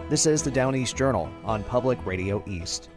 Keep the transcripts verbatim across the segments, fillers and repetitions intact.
This is the Down East Journal on Public Radio East.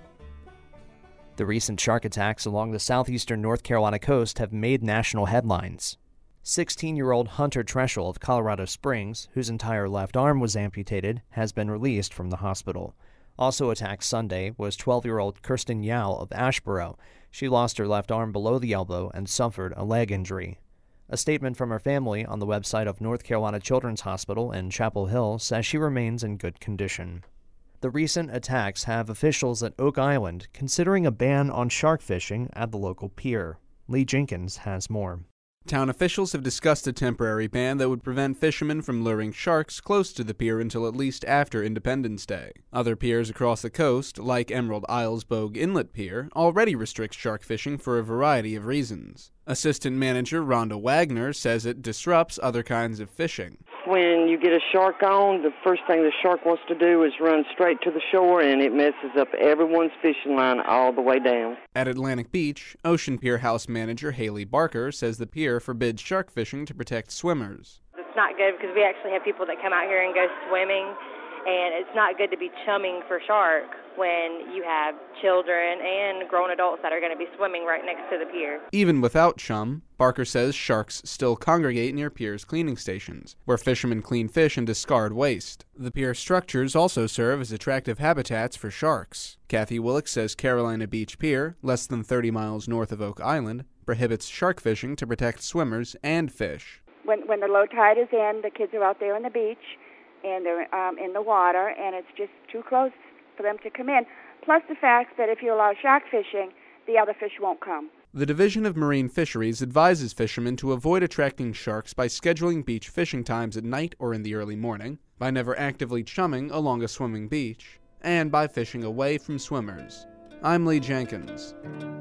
The recent shark attacks along the southeastern North Carolina coast have made national headlines. sixteen-year-old Hunter Treschel of Colorado Springs, whose entire left arm was amputated, has been released from the hospital. Also attacked Sunday was twelve-year-old Kirsten Yao of Asheboro. She lost her left arm below the elbow and suffered a leg injury. A statement from her family on the website of North Carolina Children's Hospital in Chapel Hill says she remains in good condition. The recent attacks have officials at Oak Island considering a ban on shark fishing at the local pier. Lee Jenkins has more. Town officials have discussed a temporary ban that would prevent fishermen from luring sharks close to the pier until at least after Independence Day. Other piers across the coast, like Emerald Isle's Bogue Inlet Pier, already restrict shark fishing for a variety of reasons. Assistant Manager Rhonda Wagner says it disrupts other kinds of fishing. When you get a shark on, the first thing the shark wants to do is run straight to the shore, and it messes up everyone's fishing line all the way down. At Atlantic Beach, Ocean Pier House Manager Haley Barker says the pier forbids shark fishing to protect swimmers. It's not good because we actually have people that come out here and go swimming, and it's not good to be chumming for shark when you have children and grown adults that are going to be swimming right next to the pier. Even without chum, Barker says sharks still congregate near piers' cleaning stations, where fishermen clean fish and discard waste. The pier structures also serve as attractive habitats for sharks. Kathy Willick says Carolina Beach Pier, less than thirty miles north of Oak Island, prohibits shark fishing to protect swimmers and fish. When, when the low tide is in, the kids are out there on the beach, and they're um, in the water, and it's just too close for them to come in. Plus the fact that if you allow shark fishing, the other fish won't come. The Division of Marine Fisheries advises fishermen to avoid attracting sharks by scheduling beach fishing times at night or in the early morning, by never actively chumming along a swimming beach, and by fishing away from swimmers. I'm Lee Jenkins.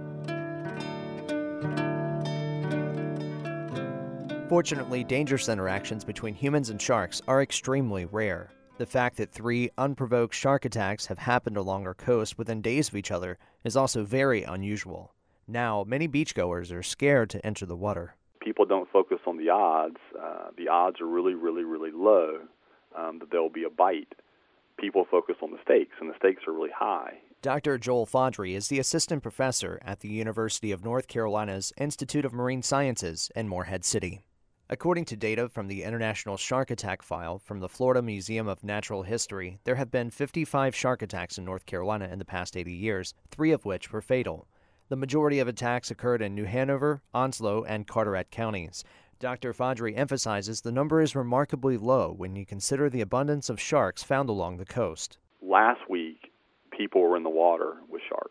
Fortunately, dangerous interactions between humans and sharks are extremely rare. The fact that three unprovoked shark attacks have happened along our coast within days of each other is also very unusual. Now, many beachgoers are scared to enter the water. People don't focus on the odds. Uh, the odds are really, really, really low um, that there will be a bite. People focus on the stakes, and the stakes are really high. Doctor Joel Fodry is the assistant professor at the University of North Carolina's Institute of Marine Sciences in Morehead City. According to data from the International Shark Attack File from the Florida Museum of Natural History, there have been fifty-five shark attacks in North Carolina in the past eighty years, three of which were fatal. The majority of attacks occurred in New Hanover, Onslow, and Carteret counties. Doctor Fodry emphasizes the number is remarkably low when you consider the abundance of sharks found along the coast. Last week, people were in the water with sharks.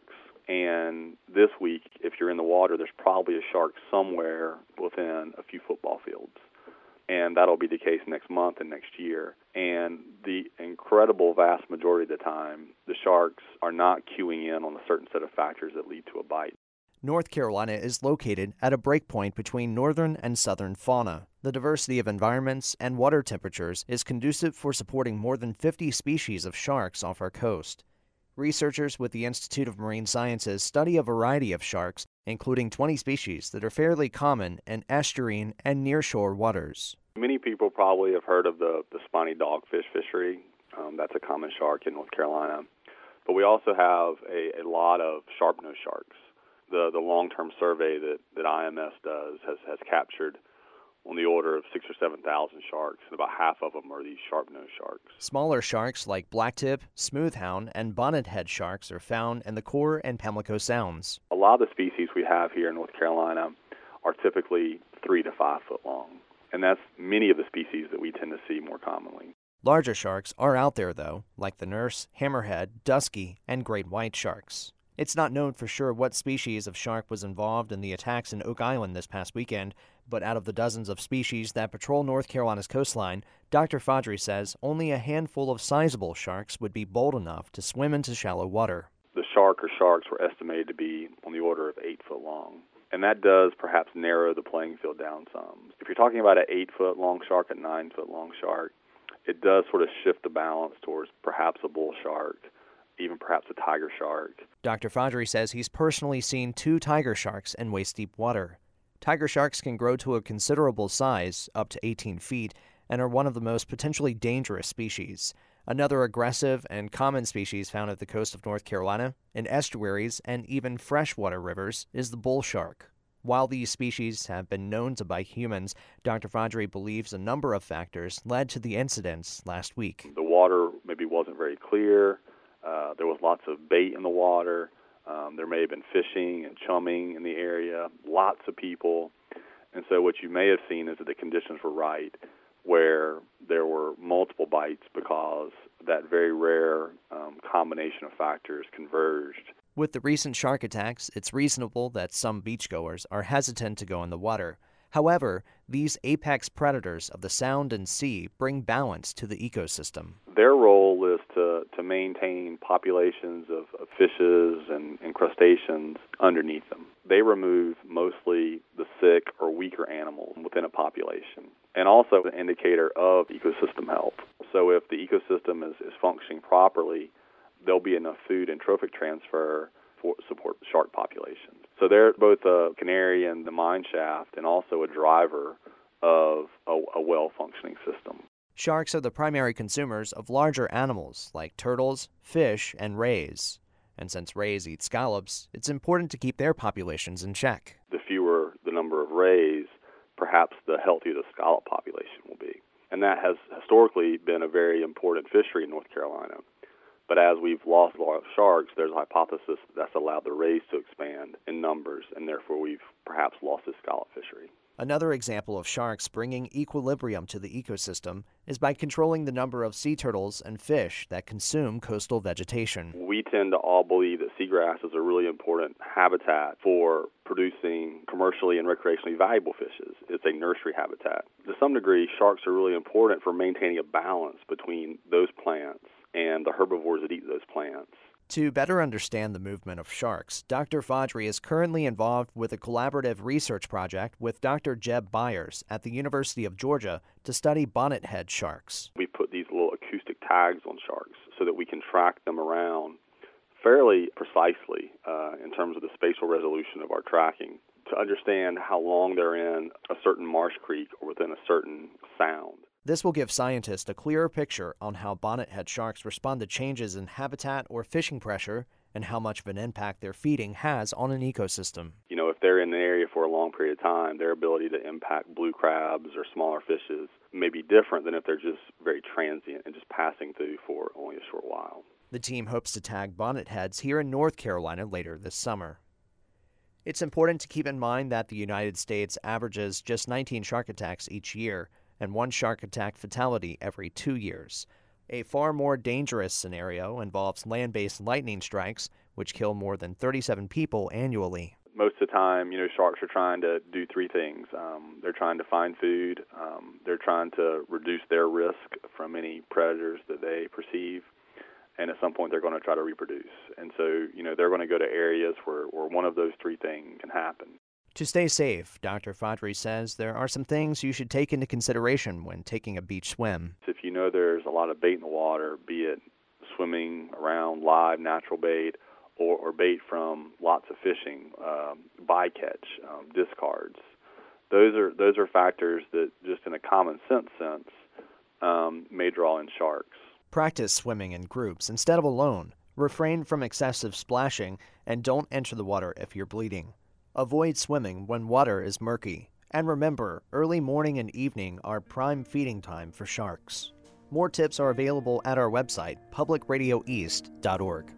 And this week, if you're in the water, there's probably a shark somewhere within a few football fields. And that'll be the case next month and next year. And the incredible vast majority of the time, the sharks are not cueing in on a certain set of factors that lead to a bite. North Carolina is located at a breakpoint between northern and southern fauna. The diversity of environments and water temperatures is conducive for supporting more than fifty species of sharks off our coast. Researchers with the Institute of Marine Sciences study a variety of sharks, including twenty species that are fairly common in estuarine and nearshore waters. Many people probably have heard of the, the spiny dogfish fishery. Um, that's a common shark in North Carolina. But we also have a, a lot of sharp-nosed sharks. The, the long-term survey that, that I M S does has, has captured on the order of six or seven thousand sharks, and about half of them are these sharp-nosed sharks. Smaller sharks like blacktip, smoothhound, and bonnethead sharks are found in the Core and Pamlico Sounds. A lot of the species we have here in North Carolina are typically three to five foot long, and that's many of the species that we tend to see more commonly. Larger sharks are out there, though, like the nurse, hammerhead, dusky, and great white sharks. It's not known for sure what species of shark was involved in the attacks in Oak Island this past weekend, but out of the dozens of species that patrol North Carolina's coastline, Doctor Fodry says only a handful of sizable sharks would be bold enough to swim into shallow water. The shark or sharks were estimated to be on the order of eight foot long, and that does perhaps narrow the playing field down some. If you're talking about an eight foot long shark, a nine foot long shark, it does sort of shift the balance towards perhaps a bull shark, even perhaps a tiger shark. Doctor Fodry says he's personally seen two tiger sharks in waist-deep water. Tiger sharks can grow to a considerable size, up to eighteen feet, and are one of the most potentially dangerous species. Another aggressive and common species found at the coast of North Carolina, in estuaries, and even freshwater rivers is the bull shark. While these species have been known to bite humans, Doctor Fadri believes a number of factors led to the incidents last week. The water maybe wasn't very clear. Uh, there was lots of bait in the water. Um, there may have been fishing and chumming in the area, lots of people. And so what you may have seen is that the conditions were right, where there were multiple bites because that very rare um, combination of factors converged. With the recent shark attacks, it's reasonable that some beachgoers are hesitant to go in the water. However, these apex predators of the sound and sea bring balance to the ecosystem. Their role is to, to maintain populations of, of fishes and, and crustaceans underneath them. They remove mostly the sick or weaker animals within a population, and also an indicator of ecosystem health. So if the ecosystem is, is functioning properly, there'll be enough food and trophic transfer for support shark populations. So they're both a canary in the mine shaft and also a driver of a, a well-functioning system. Sharks are the primary consumers of larger animals like turtles, fish, and rays. And since rays eat scallops, it's important to keep their populations in check. The fewer the number of rays, perhaps the healthier the scallop population will be. And that has historically been a very important fishery in North Carolina. But as we've lost a lot of sharks, there's a hypothesis that's allowed the rays to expand in numbers, and therefore we've perhaps lost the scallop fishery. Another example of sharks bringing equilibrium to the ecosystem is by controlling the number of sea turtles and fish that consume coastal vegetation. We tend to all believe that seagrass is a really important habitat for producing commercially and recreationally valuable fishes. It's a nursery habitat. To some degree, sharks are really important for maintaining a balance between those plants and the herbivores that eat those plants. To better understand the movement of sharks, Doctor Fadri is currently involved with a collaborative research project with Doctor Jeb Byers at the University of Georgia to study bonnethead sharks. We put these little acoustic tags on sharks so that we can track them around fairly precisely uh, in terms of the spatial resolution of our tracking to understand how long they're in a certain marsh creek or within a certain sound. This will give scientists a clearer picture on how bonnethead sharks respond to changes in habitat or fishing pressure and how much of an impact their feeding has on an ecosystem. You know, if they're in an area for a long period of time, their ability to impact blue crabs or smaller fishes may be different than if they're just very transient and just passing through for only a short while. The team hopes to tag bonnetheads here in North Carolina later this summer. It's important to keep in mind that the United States averages just nineteen shark attacks each year, and one shark attack fatality every two years. A far more dangerous scenario involves land-based lightning strikes, which kill more than thirty-seven people annually. Most of the time, you know, sharks are trying to do three things. Um, they're trying to find food, um, they're trying to reduce their risk from any predators that they perceive, and at some point they're going to try to reproduce. And so, you know, they're going to go to areas where, where one of those three things can happen. To stay safe, Doctor Fadri says there are some things you should take into consideration when taking a beach swim. If you know there's a lot of bait in the water, be it swimming around live natural bait or, or bait from lots of fishing, um, bycatch, um, discards, those are those are factors that just in a common sense sense um, may draw in sharks. Practice swimming in groups instead of alone. Refrain from excessive splashing and don't enter the water if you're bleeding. Avoid swimming when water is murky. And remember, early morning and evening are prime feeding time for sharks. More tips are available at our website, public radio east dot org.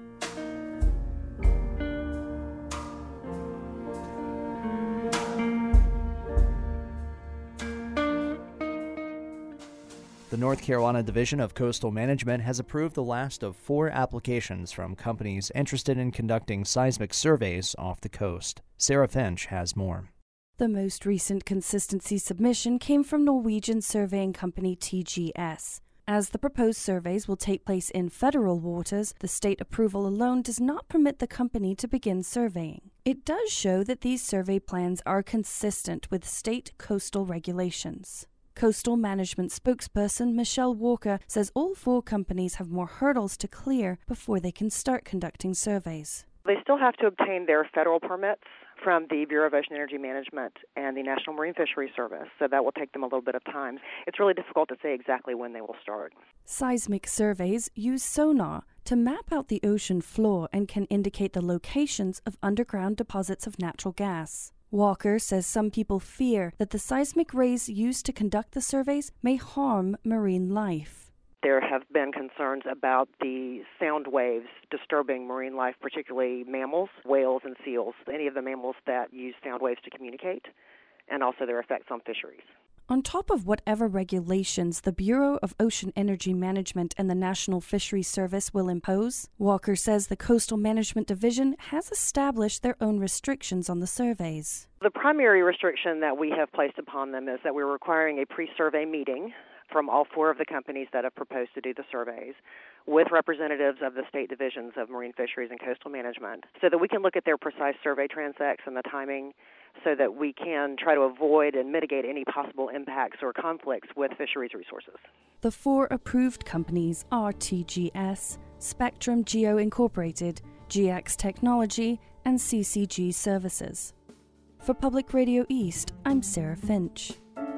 The North Carolina Division of Coastal Management has approved the last of four applications from companies interested in conducting seismic surveys off the coast. Sarah Finch has more. The most recent consistency submission came from Norwegian surveying company T G S. As the proposed surveys will take place in federal waters, the state approval alone does not permit the company to begin surveying. It does show that these survey plans are consistent with state coastal regulations. Coastal Management spokesperson Michelle Walker says all four companies have more hurdles to clear before they can start conducting surveys. They still have to obtain their federal permits, from the Bureau of Ocean Energy Management and the National Marine Fisheries Service, so that will take them a little bit of time. It's really difficult to say exactly when they will start. Seismic surveys use sonar to map out the ocean floor and can indicate the locations of underground deposits of natural gas. Walker says some people fear that the seismic rays used to conduct the surveys may harm marine life. There have been concerns about the sound waves disturbing marine life, particularly mammals, whales, and seals, any of the mammals that use sound waves to communicate, and also their effects on fisheries. On top of whatever regulations the Bureau of Ocean Energy Management and the National Fisheries Service will impose, Walker says the Coastal Management Division has established their own restrictions on the surveys. The primary restriction that we have placed upon them is that we're requiring a pre-survey meeting from all four of the companies that have proposed to do the surveys with representatives of the state divisions of Marine Fisheries and Coastal Management so that we can look at their precise survey transects and the timing so that we can try to avoid and mitigate any possible impacts or conflicts with fisheries resources. The four approved companies are T G S, Spectrum Geo Incorporated, G X Technology, and C C G Services. For Public Radio East, I'm Sarah Finch.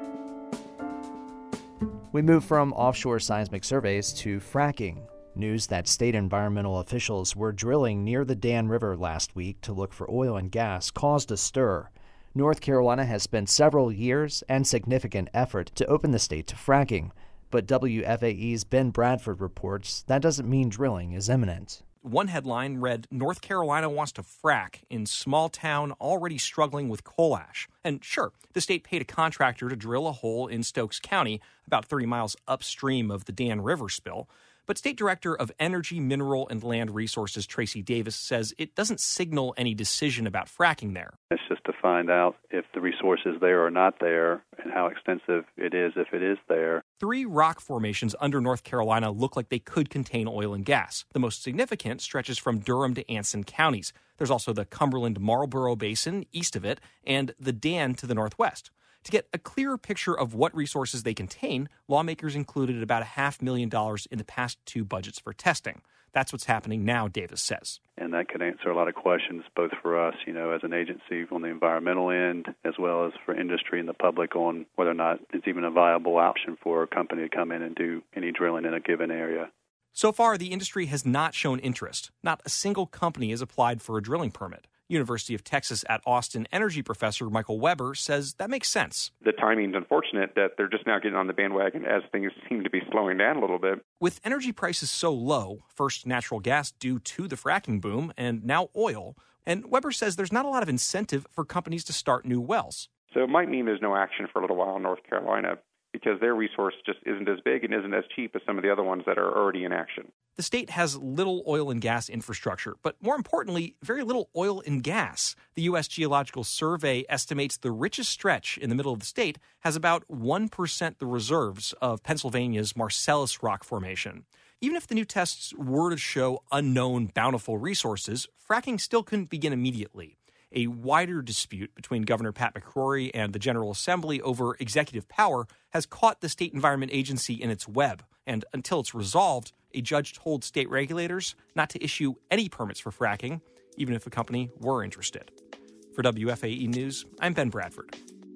We move from offshore seismic surveys to fracking. News that state environmental officials were drilling near the Dan River last week to look for oil and gas caused a stir. North Carolina has spent several years and significant effort to open the state to fracking, but W F A E's Ben Bradford reports that doesn't mean drilling is imminent. One headline read, North Carolina wants to frack in small town already struggling with coal ash. And sure, the state paid a contractor to drill a hole in Stokes County, about thirty miles upstream of the Dan River spill. But State Director of Energy, Mineral, and Land Resources Tracy Davis says it doesn't signal any decision about fracking there. It's just to find out if the resource is there or not there and how extensive it is if it is there. Three rock formations under North Carolina look like they could contain oil and gas. The most significant stretches from Durham to Anson counties. There's also the Cumberland-Marlboro Basin east of it and the Dan to the northwest. To get a clearer picture of what resources they contain, lawmakers included about a half million dollars in the past two budgets for testing. That's what's happening now, Davis says. And that could answer a lot of questions, both for us, you know, as an agency on the environmental end, as well as for industry and the public on whether or not it's even a viable option for a company to come in and do any drilling in a given area. So far, the industry has not shown interest. Not a single company has applied for a drilling permit. University of Texas at Austin energy professor Michael Weber says that makes sense. The timing's unfortunate that they're just now getting on the bandwagon as things seem to be slowing down a little bit. With energy prices so low, first natural gas due to the fracking boom, and now oil, and Weber says there's not a lot of incentive for companies to start new wells. So it might mean there's no action for a little while in North Carolina because their resource just isn't as big and isn't as cheap as some of the other ones that are already in action. The state has little oil and gas infrastructure, but more importantly, very little oil and gas. The U S Geological Survey estimates the richest stretch in the middle of the state has about one percent the reserves of Pennsylvania's Marcellus Rock Formation. Even if the new tests were to show unknown bountiful resources, fracking still couldn't begin immediately. A wider dispute between Governor Pat McCrory and the General Assembly over executive power has caught the State Environment Agency in its web. And until it's resolved, a judge told state regulators not to issue any permits for fracking, even if a company were interested. For W F A E News, I'm Ben Bradford.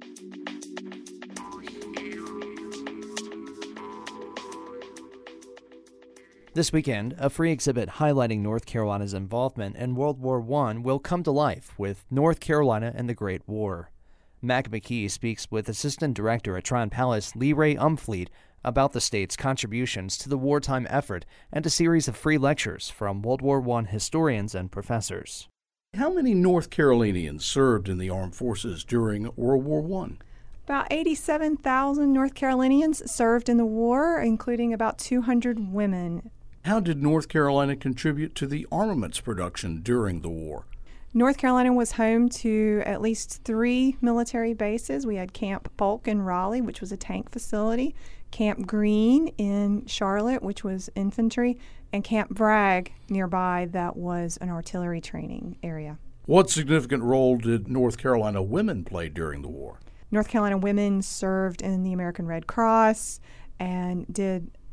This weekend, a free exhibit highlighting North Carolina's involvement in World War One will come to life with North Carolina and the Great War. Mac McKee speaks with Assistant Director at Tryon Palace, Lee Ray Umfleet, about the state's contributions to the wartime effort and a series of free lectures from World War One historians and professors. How many North Carolinians served in the armed forces during World War One? About eighty-seven thousand North Carolinians served in the war, including about two hundred women. How did North Carolina contribute to the armaments production during the war? North Carolina was home to at least three military bases. We had Camp Polk in Raleigh, which was a tank facility, Camp Greene in Charlotte, which was infantry, and Camp Bragg nearby, that was an artillery training area. What significant role did North Carolina women play during the war? North Carolina women served in the American Red Cross and did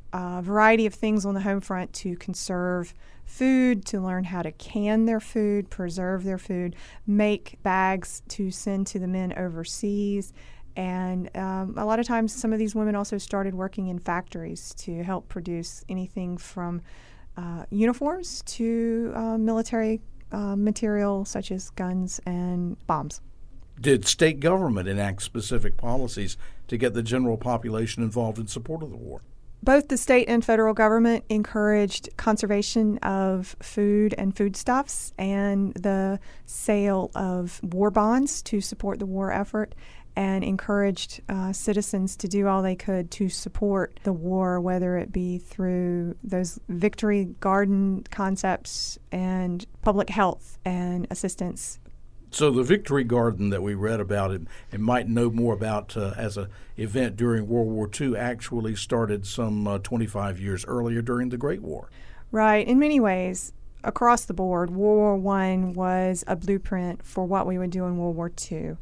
a variety of things on the home front to conserve food, to learn how to can their food, preserve their food, make bags to send to the men overseas. And um, a lot of times some of these women also started working in factories to help produce anything from uh, uniforms to uh, military uh, material such as guns and bombs. Did state government enact specific policies to get the general population involved in support of the war? Both the state and federal government encouraged conservation of food and foodstuffs and the sale of war bonds to support the war effort, and encouraged uh, citizens to do all they could to support the war, whether it be through those victory garden concepts and public health and assistance. So the Victory Garden that we read about and, and might know more about uh, as an event during World War Two actually started some uh, twenty-five years earlier during the Great War. Right. In many ways, across the board, World War One was a blueprint for what we would do in World War Two.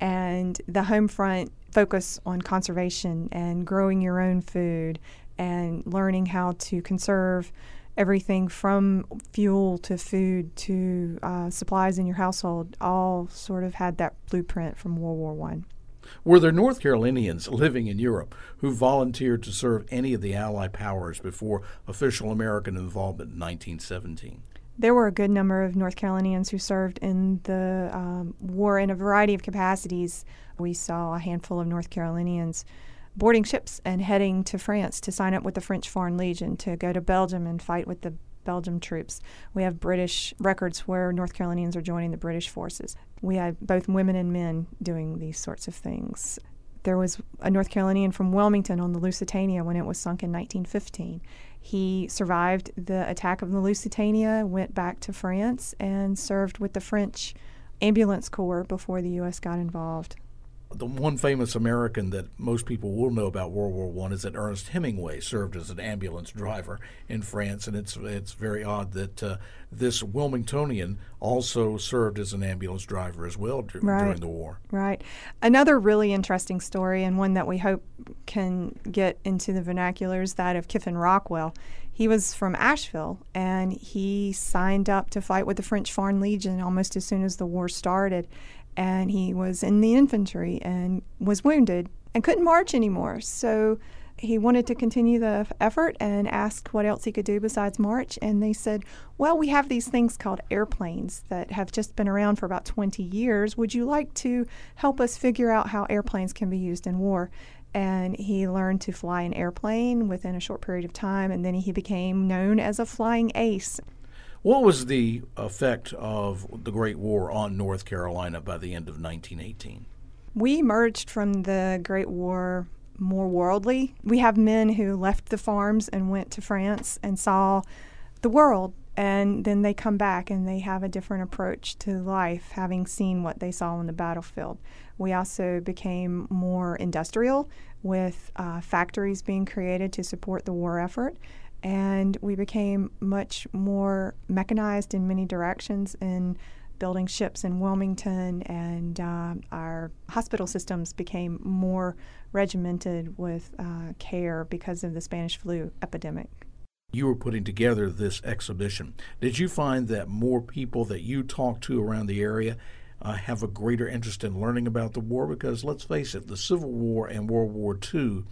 And the home front focus on conservation and growing your own food and learning how to conserve everything from fuel to food to uh, supplies in your household all sort of had that blueprint from World War One. Were there North Carolinians living in Europe who volunteered to serve any of the Allied powers before official American involvement in nineteen seventeen? There were a good number of North Carolinians who served in the um, war in a variety of capacities. We saw a handful of North Carolinians boarding ships and heading to France to sign up with the French Foreign Legion, to go to Belgium and fight with the Belgium troops. We have British records where North Carolinians are joining the British forces. We had both women and men doing these sorts of things. There was a North Carolinian from Wilmington on the Lusitania when it was sunk in nineteen fifteen. He survived the attack of the Lusitania, went back to France, and served with the French ambulance corps before the U S got involved. The one famous American that most people will know about World War One is that Ernest Hemingway served as an ambulance driver in France, and it's it's very odd that uh, this Wilmingtonian also served as an ambulance driver as well d- right. during the war. Right. Another really interesting story, and one that we hope can get into the vernacular, is that of Kiffin Rockwell. He was from Asheville, and he signed up to fight with the French Foreign Legion almost as soon as the war started. And he was in the infantry and was wounded and couldn't march anymore. So he wanted to continue the effort and asked what else he could do besides march. And they said, well, we have these things called airplanes that have just been around for about twenty years. Would you like to help us figure out how airplanes can be used in war? And he learned to fly an airplane within a short period of time, and then he became known as a flying ace. What was the effect of the Great War on North Carolina by the end of nineteen eighteen? We emerged from the Great War more worldly. We have men who left the farms and went to France and saw the world, and then they come back and they have a different approach to life, having seen what they saw on the battlefield. We also became more industrial, with uh, factories being created to support the war effort. And we became much more mechanized in many directions in building ships in Wilmington, and uh, our hospital systems became more regimented with uh, care because of the Spanish flu epidemic. You were putting together this exhibition. Did you find that more people that you talked to around the area uh, have a greater interest in learning about the war? Because let's face it, the Civil War and World War Two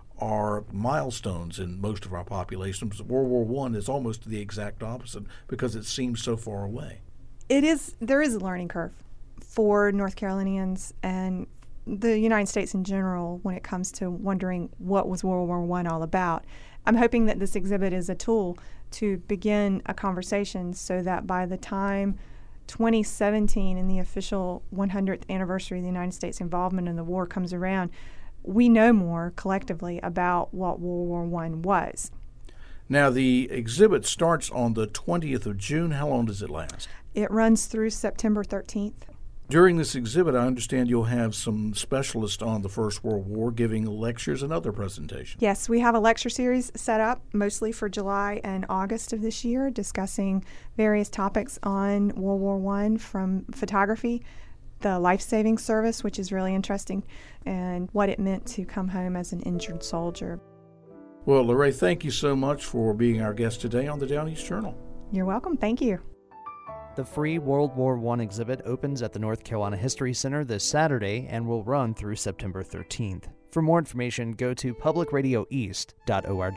are milestones in most of our populations. World War One is almost the exact opposite because it seems so far away. It is. There is a learning curve for North Carolinians and the United States in general when it comes to wondering what was World War One all about. I'm hoping that this exhibit is a tool to begin a conversation so that by the time twenty seventeen and the official one hundredth anniversary of the United States involvement in the war comes around, we know more collectively about what World War One was. Now, the exhibit starts on the twentieth of June. How long does it last? It runs through September thirteenth. During this exhibit, I understand you'll have some specialists on the First World War giving lectures and other presentations. Yes, we have a lecture series set up mostly for July and August of this year, discussing various topics on World War One, from photography, the life-saving service, which is really interesting, and what it meant to come home as an injured soldier. Well, Lorraine, thank you so much for being our guest today on the Down East Journal. You're welcome. Thank you. The free World War One exhibit opens at the North Carolina History Center this Saturday and will run through September thirteenth. For more information, go to public radio east dot org.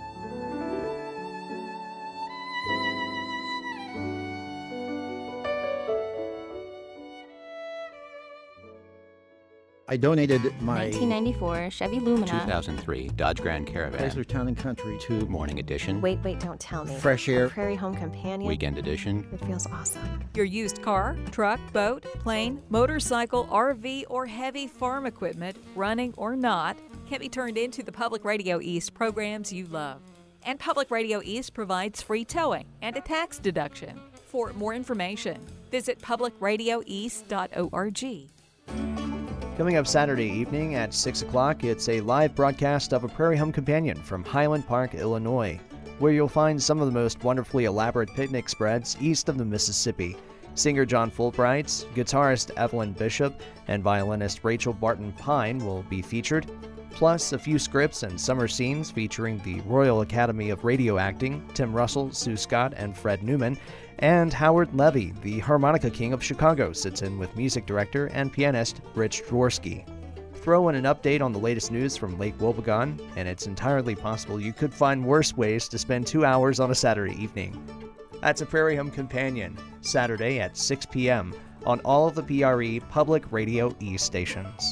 I donated my nineteen ninety-four Chevy Lumina, two thousand three Dodge Grand Caravan, Chrysler Town and Country to Morning Edition, Wait, wait, don't tell me. Fresh Air, Prairie Home Companion, Weekend Edition. It feels awesome. Your used car, truck, boat, plane, motorcycle, R V, or heavy farm equipment, running or not, can be turned into the Public Radio East programs you love. And Public Radio East provides free towing and a tax deduction. For more information, visit public radio east dot org. Coming up Saturday evening at six o'clock, it's a live broadcast of A Prairie Home Companion from Highland Park, Illinois, where you'll find some of the most wonderfully elaborate picnic spreads east of the Mississippi. Singer John Fulbright, guitarist Evelyn Bishop, and violinist Rachel Barton Pine will be featured, plus a few scripts and summer scenes featuring the Royal Academy of Radio Acting, Tim Russell, Sue Scott, and Fred Newman, and Howard Levy, the harmonica king of Chicago, sits in with music director and pianist Rich Dworsky. Throw in an update on the latest news from Lake Wobegon, and it's entirely possible you could find worse ways to spend two hours on a Saturday evening. That's A Prairie Home Companion, Saturday at six p.m. on all of the P R E Public Radio East stations.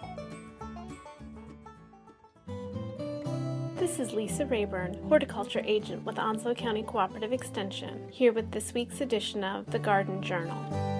This is Lisa Rayburn, horticulture agent with Onslow County Cooperative Extension, here with this week's edition of the Garden Journal.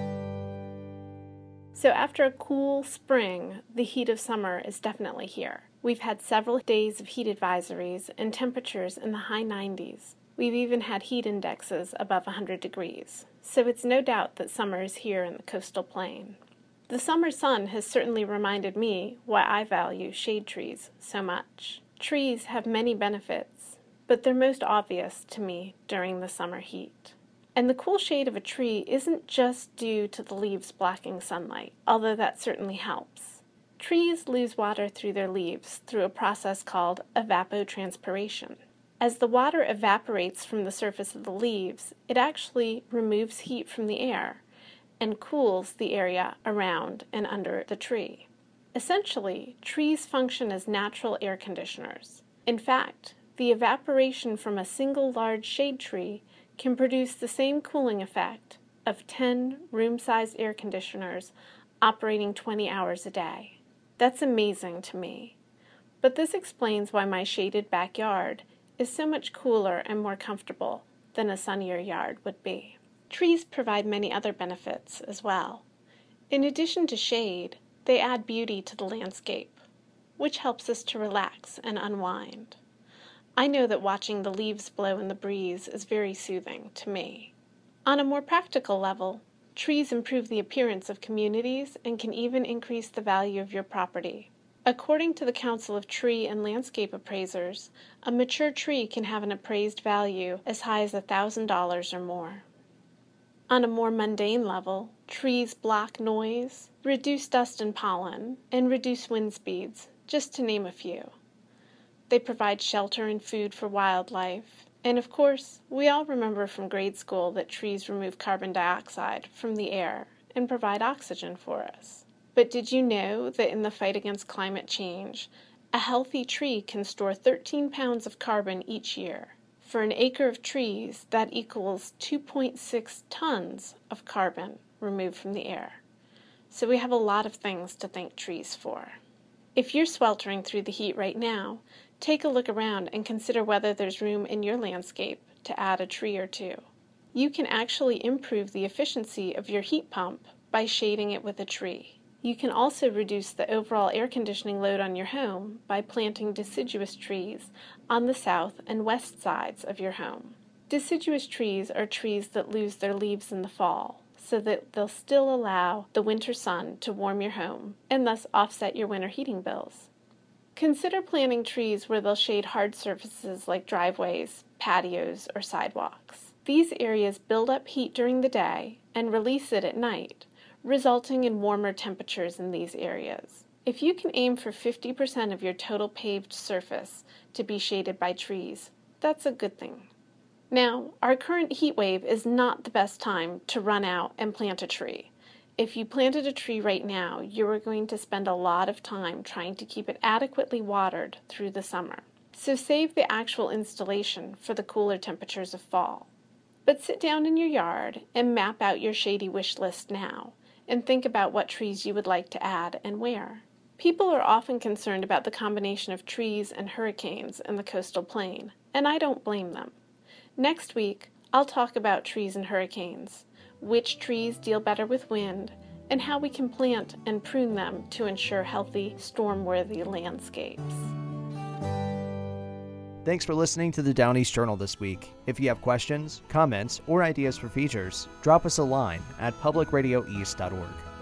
So after a cool spring, the heat of summer is definitely here. We've had several days of heat advisories and temperatures in the high nineties. We've even had heat indexes above one hundred degrees. So it's no doubt that summer is here in the coastal plain. The summer sun has certainly reminded me why I value shade trees so much. Trees have many benefits, but they're most obvious to me during the summer heat. And the cool shade of a tree isn't just due to the leaves blocking sunlight, although that certainly helps. Trees lose water through their leaves through a process called evapotranspiration. As the water evaporates from the surface of the leaves, it actually removes heat from the air and cools the area around and under the tree. Essentially, trees function as natural air conditioners. In fact, the evaporation from a single large shade tree can produce the same cooling effect of ten room-sized air conditioners operating twenty hours a day. That's amazing to me. But this explains why my shaded backyard is so much cooler and more comfortable than a sunnier yard would be. Trees provide many other benefits as well. In addition to shade, they add beauty to the landscape, which helps us to relax and unwind. I know that watching the leaves blow in the breeze is very soothing to me. On a more practical level, trees improve the appearance of communities and can even increase the value of your property. According to the Council of Tree and Landscape Appraisers, a mature tree can have an appraised value as high as one thousand dollars or more. On a more mundane level, trees block noise, reduce dust and pollen, and reduce wind speeds, just to name a few. They provide shelter and food for wildlife, and of course, we all remember from grade school that trees remove carbon dioxide from the air and provide oxygen for us. But did you know that in the fight against climate change, a healthy tree can store thirteen pounds of carbon each year? For an acre of trees, that equals two point six tons of carbon removed from the air. So we have a lot of things to thank trees for. If you're sweltering through the heat right now, take a look around and consider whether there's room in your landscape to add a tree or two. You can actually improve the efficiency of your heat pump by shading it with a tree. You can also reduce the overall air conditioning load on your home by planting deciduous trees on the south and west sides of your home. Deciduous trees are trees that lose their leaves in the fall, so that they'll still allow the winter sun to warm your home and thus offset your winter heating bills. Consider planting trees where they'll shade hard surfaces like driveways, patios, or sidewalks. These areas build up heat during the day and release it at night, resulting in warmer temperatures in these areas. If you can aim for fifty percent of your total paved surface to be shaded by trees, that's a good thing. Now, our current heat wave is not the best time to run out and plant a tree. If you planted a tree right now, you are going to spend a lot of time trying to keep it adequately watered through the summer. So save the actual installation for the cooler temperatures of fall. But sit down in your yard and map out your shady wish list now, and think about what trees you would like to add and where. People are often concerned about the combination of trees and hurricanes in the coastal plain, and I don't blame them. Next week, I'll talk about trees and hurricanes, which trees deal better with wind, and how we can plant and prune them to ensure healthy, storm-worthy landscapes. Thanks for listening to the Down East Journal this week. If you have questions, comments, or ideas for features, drop us a line at public radio east dot org.